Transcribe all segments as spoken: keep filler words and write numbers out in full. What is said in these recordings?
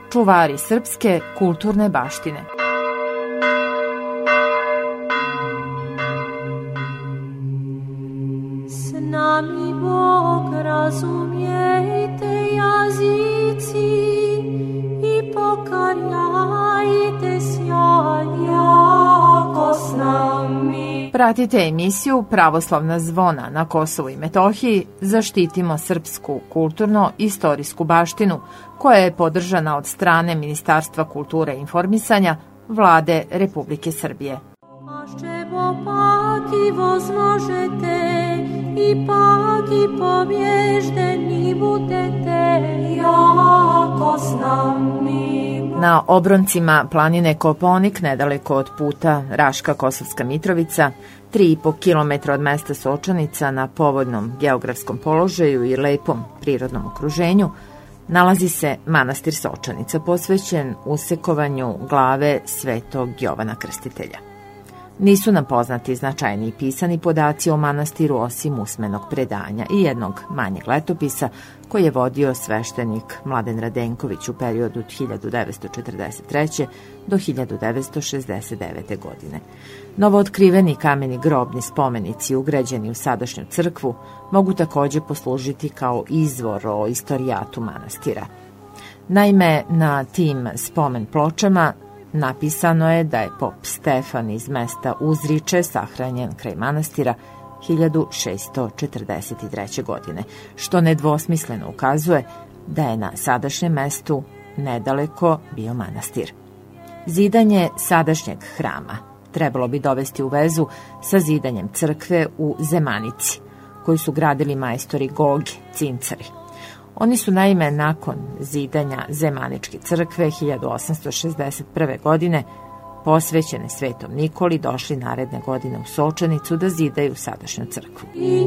čuvari srpske kulturne baštine. S nami Bog, razumijete jazici i pokarjajte sjaj jako s nami. Pratite emisiju Pravoslavna zvona na Kosovu i Metohiji. Zaštitimo srpsku kulturno-istorijsku baštinu, koja je podržana od strane Ministarstva kulture i informisanja Vlade Republike Srbije. Ašćevo paki возможete i paki pobježdeni budete jako s nami. Na obroncima planine Kopaonik, nedaleko od puta Raška-Kosovska Mitrovica, tri i po kilometra od mesta Sočanica, na povoljnom geografskom položaju i lepom prirodnom okruženju, nalazi se manastir Sočanica, posvećen usekovanju glave svetog Jovana Krstitelja. Nisu nam poznati značajni pisani podaci o manastiru osim usmenog predanja i jednog manjeg letopisa koji je vodio sveštenik Mladen Radenković u periodu od hiljadu devetsto četrdeset treće. do hiljadu devetsto šezdeset devete. godine. Novootkriveni kameni grobni spomenici ugrađeni u sadašnju crkvu mogu takođe poslužiti kao izvor o istorijatu manastira. Naime, na tim spomen pločama napisano je da je pop Stefan iz mesta Uzriče sahranjen kraj manastira hiljadu šeststo četrdeset treće. godine, što nedvosmisleno ukazuje da je na sadašnjem mestu nedaleko bio manastir. Zidanje sadašnjeg hrama trebalo bi dovesti u vezu sa zidanjem crkve u Zemanici, koju su gradili majstori Gogi, Cincari. Oni su naime nakon zidanja Zemaničke crkve hiljadu osamsto šezdeset prve. godine posvećene Svetom Nikoli došli naredne godine u Sočanicu da zidaju sadašnju crkvu.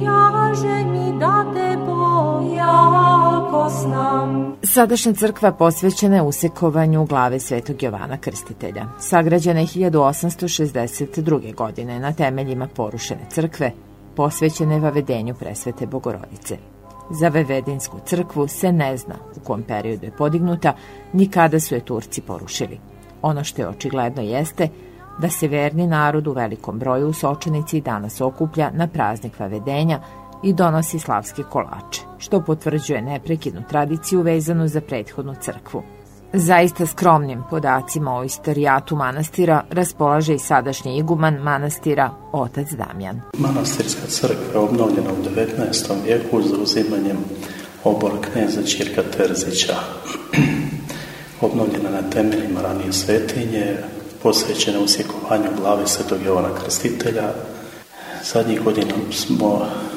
Sadašnja crkva posvećena je usekovanju glave Svetog Jovana Krstitelja. Sagrađena je hiljadu osamsto šezdeset druge. godine na temeljima porušene crkve, posvećene vavedenju Presvete Bogorodice. Za Vevedinsku crkvu se ne zna u kom periodu je podignuta, ni kada su je Turci porušili. Ono što je očigledno jeste da se verni narod u velikom broju u Sočanici danas okuplja na praznik vavedenja i donosi slavske kolače, što potvrđuje neprekidnu tradiciju vezanu za prethodnu crkvu. Zaista skromnim podacima o istorijatu manastira raspolaže i sadašnji iguman manastira, otac Damjan. Manastirska crkva je obnovljena u devetnaestom vijeku zauzimanjem obora kneza Ćirka Terzića. Obnovljena na temeljima ranije svetinje, posvećena usekovanju glave svetog Jovana Krstitelja. Zadnjih godina smo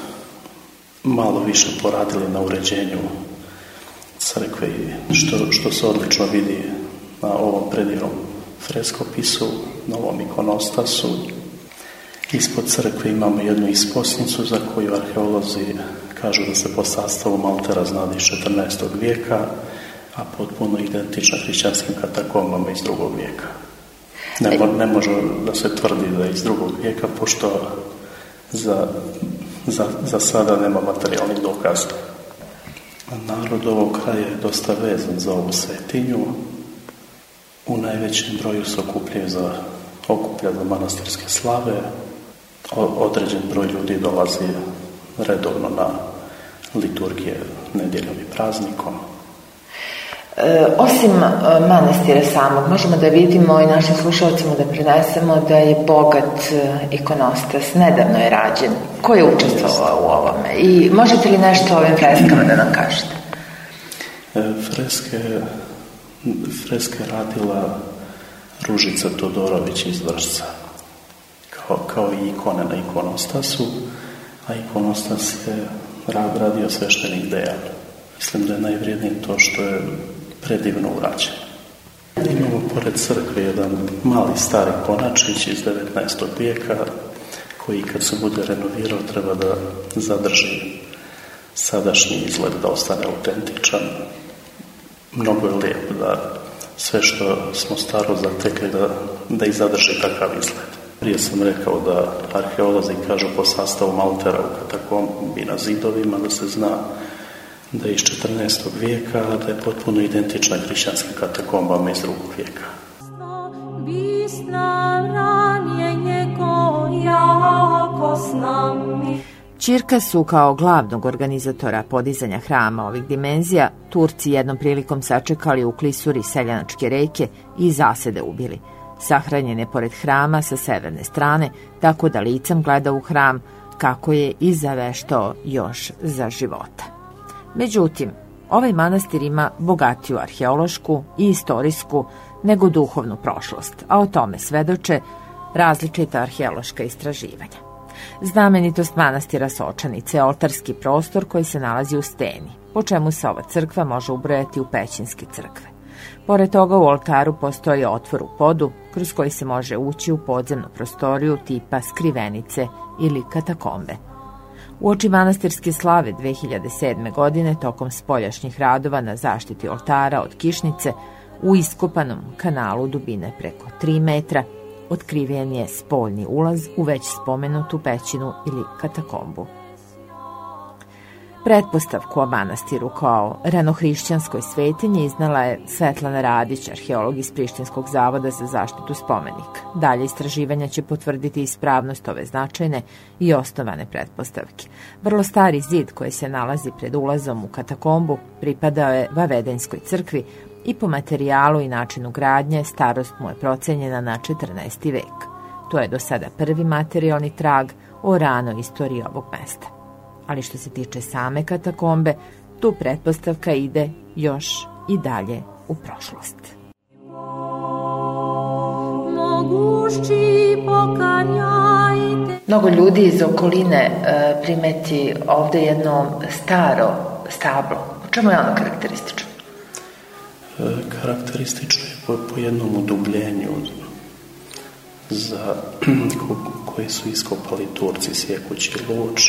malo više poradili na uređenju crkve, što, što se odlično vidi na ovom predivnom freskopisu, na ovom ikonostasu. Ispod crkve imamo jednu isposnicu za koju arheolozi kažu da se po sastavu maltera zna iz četrnaestog vijeka, a potpuno identična hrišćanskim katakombama iz drugog vijeka. Ne, mo, ne može da se tvrdi da je iz drugog vijeka, pošto za, za, za sada nema materijalnih dokaza. Narod ovog kraja je dosta vezan za ovu svetinju. U najvećem broju se okupljaju za, okuplja za manastirske slave. O, određen broj ljudi dolazi redovno na liturgije nedjeljom i praznikom. E, osim manastira samog, možemo da vidimo i našim slušalcima da prenesemo da je bogat ikonostas, nedavno je rađen. Ko je učestvovao u ovome? I možete li nešto o ovim freskama da nam kažete? E, freske, freske radila Ružica Todorović iz Vršca, kao, kao i ikone na ikonostasu, a ikonostas je radio sveštenik Dejan. Mislim da je najvrijednije to što je predivno urađen. Imamo pored crkve jedan mali stari konačić iz devetnaestog vijeka koji kad se bude renovirao treba da zadrži sadašnji izgled, da ostane autentičan. Mnogo je lijep da sve što smo staro zatekli da, da i zadrži takav izgled. Prije sam rekao da arheolozi kažu po sastavu maltera u katakombi na zidovima da se zna da je iz četrnaestog vijeka, da je potpuno identična hrišćanskim katakombama iz drugog vijeka. Ćirka su kao glavnog organizatora podizanja hrama ovih dimenzija Turci jednom prilikom sačekali u klisuri Seljanačke reke i zasede ubili. Sahranjen je pored hrama sa severne strane, tako da licem gleda u hram kako je i zaveštao još za života. Međutim, ovaj manastir ima bogatiju arheološku i istorijsku nego duhovnu prošlost, a o tome svedoče različita arheološka istraživanja. Znamenitost manastira Sočanice je oltarski prostor koji se nalazi u steni, po čemu se ova crkva može ubrojati u pećinske crkve. Pored toga u oltaru postoji otvor u podu kroz koji se može ući u podzemnu prostoriju tipa skrivenice ili katakombe. Uoči manastirske slave dve hiljade sedme. godine tokom spoljašnjih radova na zaštiti oltara od kišnice u iskopanom kanalu dubine preko tri metra otkriven je spoljni ulaz u već spomenutu pećinu ili katakombu. Pretpostavku o manastiru kao ranohrišćanskoj svetinji iznala je Svetlana Radić, arheolog iz Prištinskog zavoda za zaštitu spomenika. Dalje istraživanja će potvrditi ispravnost ove značajne i osnovane pretpostavke. Vrlo stari zid koji se nalazi pred ulazom u katakombu pripadao je Vavedenskoj crkvi i po materijalu i načinu gradnje starost mu je procenjena na četrnaesti vek. To je do sada prvi materijalni trag o ranoj istoriji ovog mesta. Ali što se tiče same katakombe, tu pretpostavka ide još i dalje u prošlost. Mnogo ljudi iz okoline e, primeti ovde jedno staro stablo. U čemu je ono karakteristično? E, karakteristično je po, po jednom udubljenju za ko, koje su iskopali Turci sjekući luč.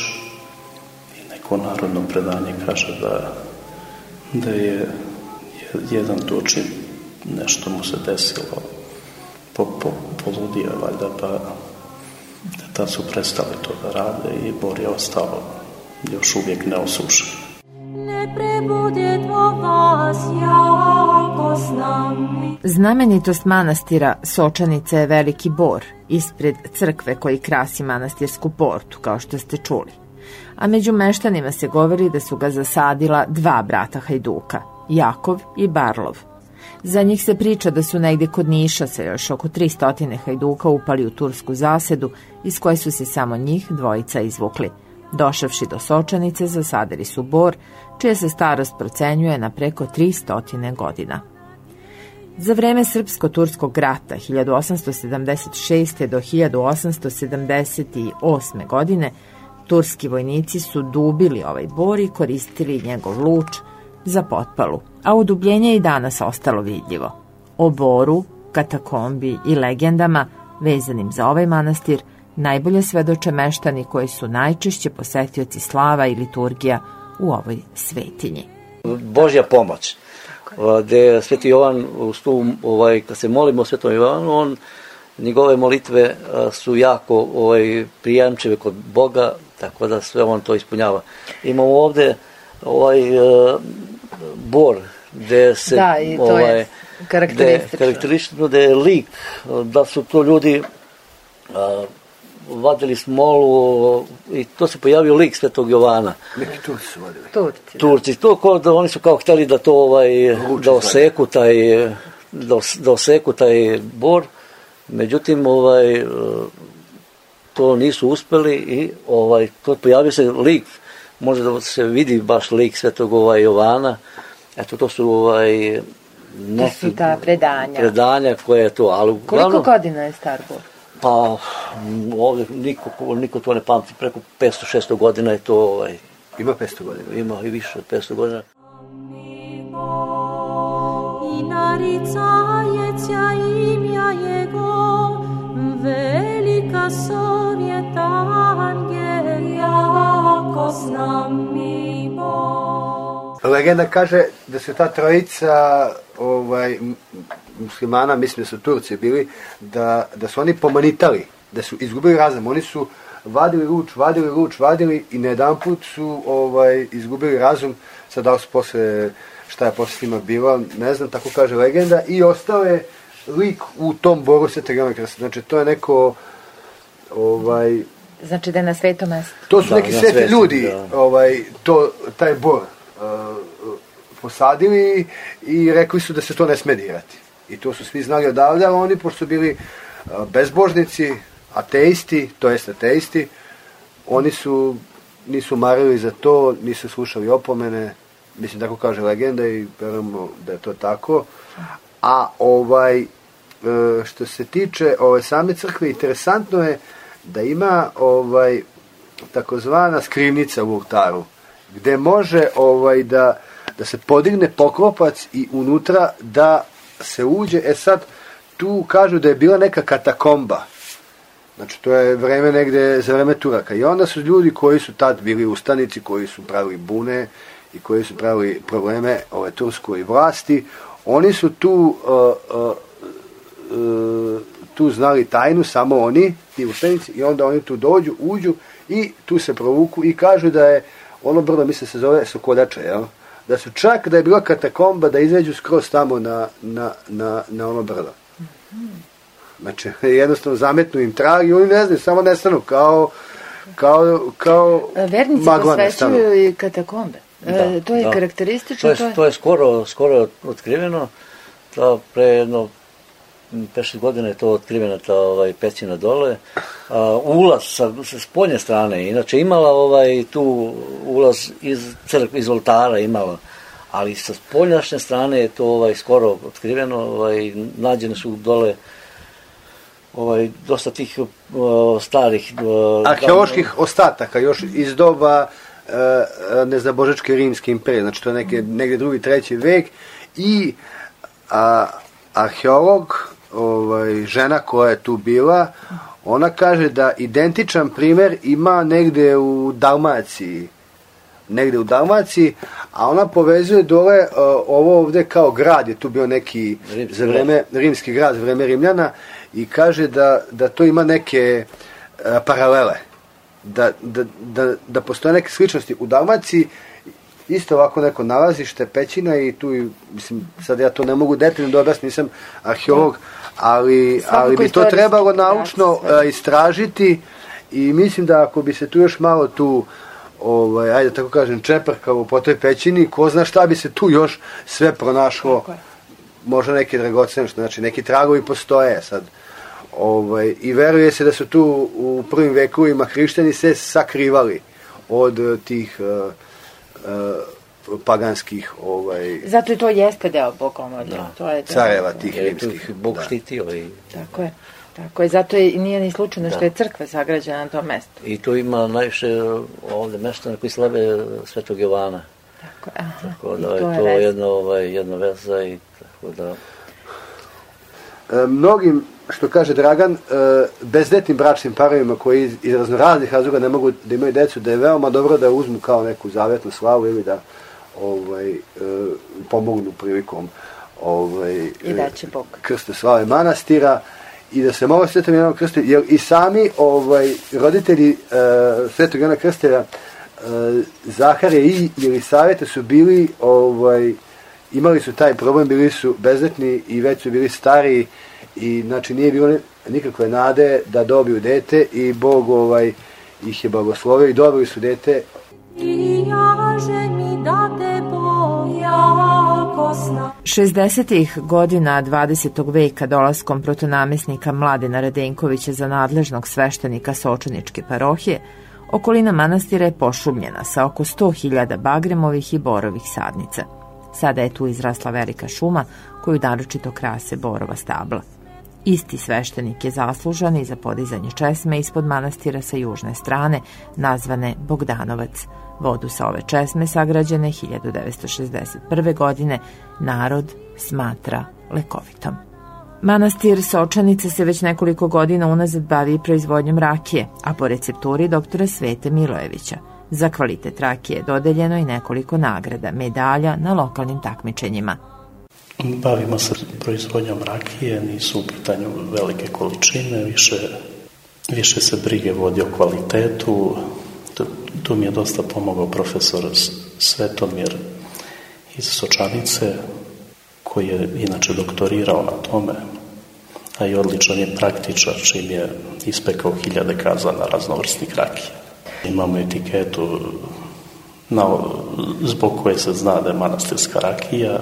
Ko narodno predanje kaže da, da je jedan Turčin nešto mu se desilo, po, po, poludio valjda, pa da tad su prestali to da rade i bor je ostao još uvijek neosušen. Ne prebudjetvo vas jako s nami. Znamenitost manastira Sočanica je veliki bor ispred crkve koji krasi manastirsku portu, kao što ste čuli. A među meštanima se govori da su ga zasadila dva brata Hajduka, Jakov i Barlov. Za njih se priča da su negde kod Niša sa još oko tristo Hajduka upali u tursku zasedu, iz koje su se samo njih dvojica izvukli. Došavši do Sočanice, zasadili su bor, čija se starost procenjuje na preko tristo godina. Za vreme Srpsko-turskog rata hiljadu osamsto sedamdeset šeste. do hiljadu osamsto sedamdeset osme. godine turski vojnici su dubili ovaj bor i koristili njegov luč za potpalu, a udubljenje je i danas ostalo vidljivo. O boru, katakombi i legendama vezanim za ovaj manastir najbolje svedoče meštani koji su najčešće posetioci slava i liturgija u ovoj svetinji. Božja pomoć, gde Sveti Jovan, ovaj, kad se molimo Svetom Jovanu, on, njegove molitve su jako ovaj, prijemčive kod Boga, tako da sve on to ispunjava. Imamo ovde ovaj uh, bor gde se da, i to ovaj, je karakteristično. karakteristično da je lik, da su to ljudi uh, vadili smolu i to se pojavio lik Svetog Jovana. Neki Turci su vadili. Turci. Turci, to ko, da oni su kao hteli da to ovaj da oseku taj da, da oseku taj bor. Međutim, ovaj to nisu uspeli i ovaj to pojavio se lik, može da se vidi baš lik Svetog ovaj Jovana. Eto, to su ovaj neki to su ta predanja. Predanja koje je to, ali uglavnom, koliko godina je star bor? Pa ovdje niko, niko to ne pamti, preko petsto šesto godina je to ovaj. Ima petsto godina. Ima i više od petsto godina. I naricajeća imja jego, velika sovjeta angel, jako s nami Bog. Legenda kaže da se ta trojica ovaj, muslimana, mislim da su Turci bili, da, da su oni pomanitali, da su izgubili razum. Oni su vadili ruč, vadili ruč, vadili i na jedan put su ovaj, izgubili razum, sad da li su posle, šta je posle svima bilo, ne znam, tako kaže legenda, i ostao je lik u tom boru Svetog Jovana Krstitelja. Znači, to je neko, ovaj... Znači da je na svetom mestu. To su da, neki sveti svetom, ljudi, da. ovaj, to, taj bor uh, posadili i rekli su da se to ne sme dirati. I to su svi znali odavde, ali oni, pošto su bili uh, bezbožnici, ateisti, to jest ateisti, oni su, nisu marili za to, nisu slušali opomene, mislim, tako kaže legenda i verujemo da je to tako. A ovaj, što se tiče ove same crkve, interesantno je da ima ovaj takozvana skrivnica u oltaru, gde može ovaj da, da se podigne poklopac i unutra da se uđe. E sad, tu kažu da je bila neka katakomba. Znači, to je vreme negde za vreme Turaka. I onda su ljudi koji su tad bili ustanici, koji su pravili bune i koji su pravili probleme ove turskoj vlasti, oni su tu uh, uh, uh, tu znali tajnu, samo oni, ti ustanici, i onda oni tu dođu, uđu i tu se provuku i kažu da je ono brdo, mislim se zove Sokodača, jel? Da su čak, da je bila katakomba da izađu skroz tamo na, na, na, na ono brdo. Znači, jednostavno zametnu im trag i oni ne znaju, samo nestanu, kao kao, kao vernici posvećuju i katakombe. Da, e, to je da. Karakteristično. To je, to je skoro, skoro otkriveno. To pre jedno pet šest godina je to otkrivena ta ovaj, pećina dole. A, ulaz sa, sa spoljne strane, inače imala ovaj, tu ulaz iz crkve, iz oltara imala, ali sa spoljašnje strane je to ovaj, skoro otkriveno. Ovaj, nađene su dole ovaj, dosta tih uh, starih... Uh, arheoloških da, ostataka, još iz doba uh, nezabožečke rimske imperije, znači to je neke, negdje drugi, treći vek, i a, arheolog, ovaj, žena koja je tu bila, ona kaže da identičan primer ima negde u Dalmaciji, negde u Dalmaciji, a ona povezuje dole uh, ovo ovde kao grad, je tu bio neki rimski, za vreme, rimski grad za vreme Rimljana, i kaže da, da to ima neke uh, paralele, da, da, da, da postoje neke sličnosti u Dalmaciji, isto ovako neko nalazište, pećina, i tu, mislim, sad ja to ne mogu detaljno da objasnim, nisam arheolog, ali, ali bi to trebalo naučno uh, istražiti, i mislim da ako bi se tu još malo tu, ovaj, ajde tako kažem, čeprkalo po toj pećini, ko zna šta bi se tu još sve pronašlo, možda neke dragocene, znači neki tragovi postoje sad. Ovaj, i veruje se da su tu u prvim vekovima hrišćani se sakrivali od tih uh, uh, paganskih ovaj, zato i to jeste deo bogomolja, to je careva tih rimskih. Bog štitio i... Tako je. Tako je, zato je, nije ni slučajno što je crkva sagrađena na tom mestu. I tu ima najviše ovde mesta na koji slave Svetog Jovana. Tako, aha, tako da je to, je to jedno, ovaj, jedna veza i tako da... E, mnogim, što kaže Dragan, e, bezdetnim bračnim parovima koji iz raznoraznih razloga ne mogu da imaju decu, da je veoma dobro da uzmu kao neku zavetnu slavu ili da ovaj, e, pomognu prilikom ovaj, i da će Bog krste slave manastira, i da se mole Svetom Jovanu Krstitelju, jer i sami ovaj, roditelji uh, Svetog Jovana Krstitelja, uh, Zaharije i Jelisavete su bili, ovaj, imali su taj problem, bili su bezdetni i već su bili stariji, i znači nije bilo nikakve nade da dobiju dete, i Bog ovaj, ih je blagoslovio i dobili su dete. šezdesetih godina dvadesetog veka dolaskom protonamesnika Mladena Radenkovića za nadležnog sveštenika Sočaničke parohije, okolina manastira je pošumljena sa oko sto hiljada bagremovih i borovih sadnica. Sada je tu izrasla velika šuma koju naročito krase borova stabla. Isti sveštenik je zaslužan i za podizanje česme ispod manastira sa južne strane, nazvane Bogdanovac. Vodu sa ove česme, sagrađene hiljadu devetsto šezdeset prve. godine, narod smatra lekovitom. Manastir Sočanica se već nekoliko godina unazad bavi proizvodnjom rakije, a po recepturi doktora Svete Milojevića. Za kvalitet rakije je dodeljeno i nekoliko nagrada, medalja na lokalnim takmičenjima. Bavimo se proizvodnjom rakije, nisu u pitanju velike količine, više više se brige vodi o kvalitetu. Tu, tu mi je dosta pomogao profesor Svetomir iz Sočanice, koji je inače doktorirao na tome, a i odličan je praktičar, čim je ispekao hiljade kazana raznovrsnih rakija. Imamo etiketu na, zbog koje se zna da je manastirska rakija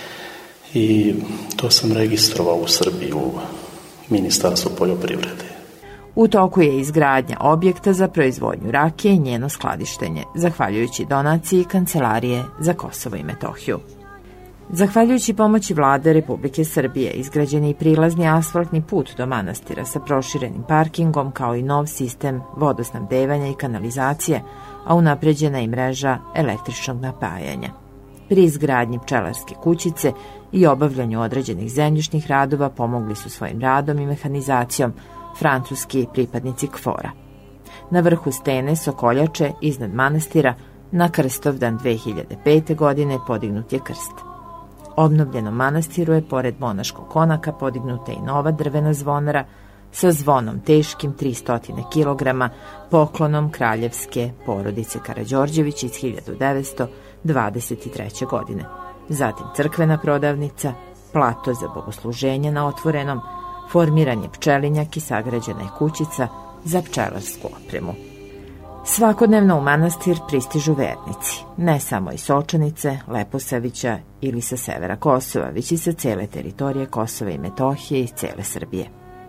i to sam registrovao u Srbiji u Ministarstvu poljoprivrede. U toku je izgradnja objekta za proizvodnju rakije i njeno skladištenje, zahvaljujući donaciji Kancelarije za Kosovo i Metohiju. Zahvaljujući pomoći vlade Republike Srbije, izgrađen je i prilazni asfaltni put do manastira sa proširenim parkingom, kao i nov sistem vodosnabdevanja i kanalizacije, a unapređena i mreža električnog napajanja. Pri izgradnji pčelarske kućice i obavljanju određenih zemljišnih radova pomogli su svojim radom i mehanizacijom francuski pripadnici K F O R-a. Na vrhu stene Sokoljače iznad manastira na Krstovdan dve hiljade pete. godine podignut je krst. Obnovljenom manastiru je pored monaškog konaka podignuta i nova drvena zvonara sa zvonom teškim tristo kilograma, poklonom kraljevske porodice Karađorđević iz hiljadu devetsto dvadeset treće. godine. Zatim crkvena prodavnica, plato za bogosluženje na otvorenom, formiran je pčelinjak i sagrađena je kućica za pčelarsku opremu. Svakodnevno u manastir pristižu vernici, ne samo iz Sočanice, Leposavića ili sa severa Kosova, već i sa cele teritorije Kosova i Metohije i cele Srbije.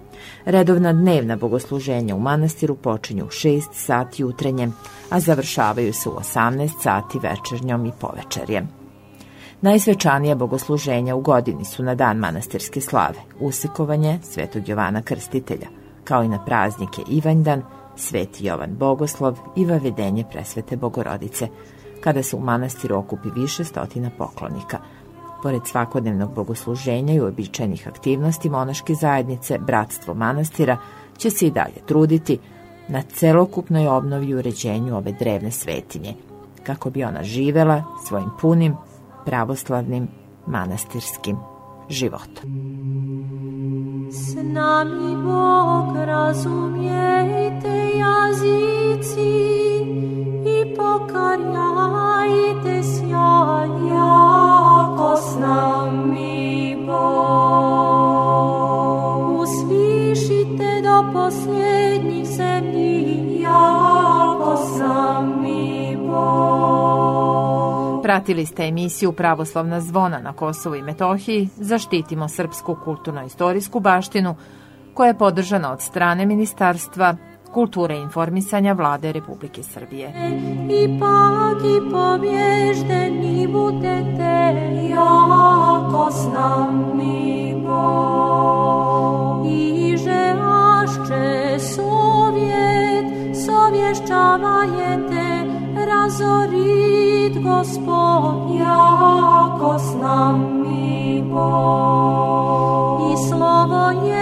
Redovna dnevna bogosluženja u manastiru počinju u šest sati jutrenjem, a završavaju se u osamnaest sati večernjom i povečerjem. Najsvečanija bogosluženja u godini su na dan manastirske slave, usekovanje Svetog Jovana Krstitelja, kao i na praznike Ivanjdan, Sveti Jovan Bogoslov i vavedenje Presvete Bogorodice, kada se u manastiru okupi više stotina poklonika. Pored svakodnevnog bogosluženja i uobičajenih aktivnosti monaške zajednice, Bratstvo manastira će se i dalje truditi na celokupnoj obnovi i uređenju ove drevne svetinje, kako bi ona živela svojim punim pravoslavnim manastirskim životom. S nami Bog, razumijte jazici i pokarjajte sjaj, jako s nami Bog. Uslišite do posljednjih zemlji, jako s nami Bog. Pratili ste emisiju Pravoslavna zvona na Kosovu i Metohiji, Zaštitimo srpsku kulturno-istorijsku baštinu, koja je podržana od strane Ministarstva kulture i informisanja Vlade Republike Srbije. Ipak i pobježdeni budete, jako s nami Bog. Iže ašče sovjet, sovješćavajete, razorit Gospod, jako s nami Bog. I slovo je